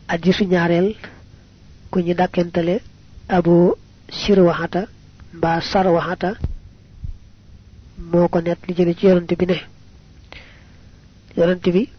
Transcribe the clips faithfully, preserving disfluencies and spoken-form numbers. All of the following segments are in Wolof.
hadisu ñaarel ku ñi dakentale abu sirwahata ba sarwahata moko net li jël ci yonent bi ne yonent bi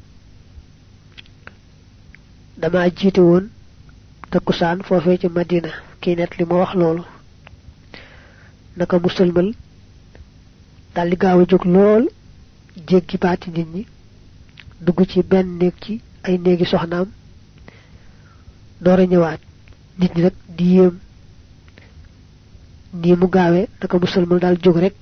dama jité won takusan fofé ci Madina ki net li mo wax lolu naka musulmal dal li gaaw jog lool jéggi baati nit ñi dugg ci ben neeg ci ay neegi soxnaam doora ñëwaat nit ñi rek di yëm ni mu gaawé naka musulmal dal jog rek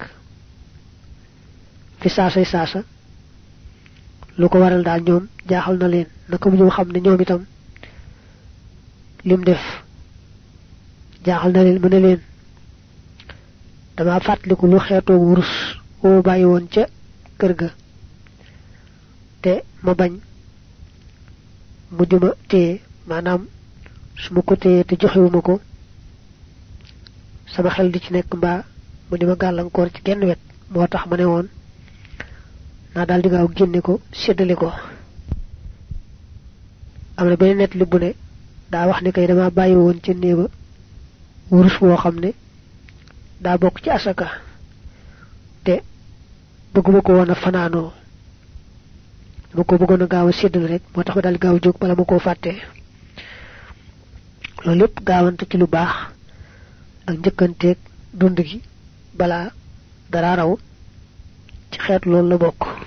fi saasay saasa lu ko waral daal ñoom jaaxal na leen naka mu ñu xam ne ñoom itam lim def jaaxal na leen mu ne leen dama fàttaliku lu xeetoo wurus woo bàyyi woon ca kër ga te ma bañ mu dima téye maanaam su ma ko téye te joxewuma ko sama xel di ci nekk mbaa mu dima gàllankoor ci genn wet moo tax ma ne woon na dal di gaaw génne ko séddale ko amna benn net li bu ne daa wax ne kay dama bàyyi woon ci néeba wurus woo xam ne daa bokk ci asaka te bëgguma ko woon a fanaanoo dama ko bëggoon a gaaw a séddale rek moo tax ma dal gaaw jóg bala ma koo fàtte loolu lépp gaawante ci lu baax ak njëkkanteeg dund gi bala dara raw ci xeet loolu la bokk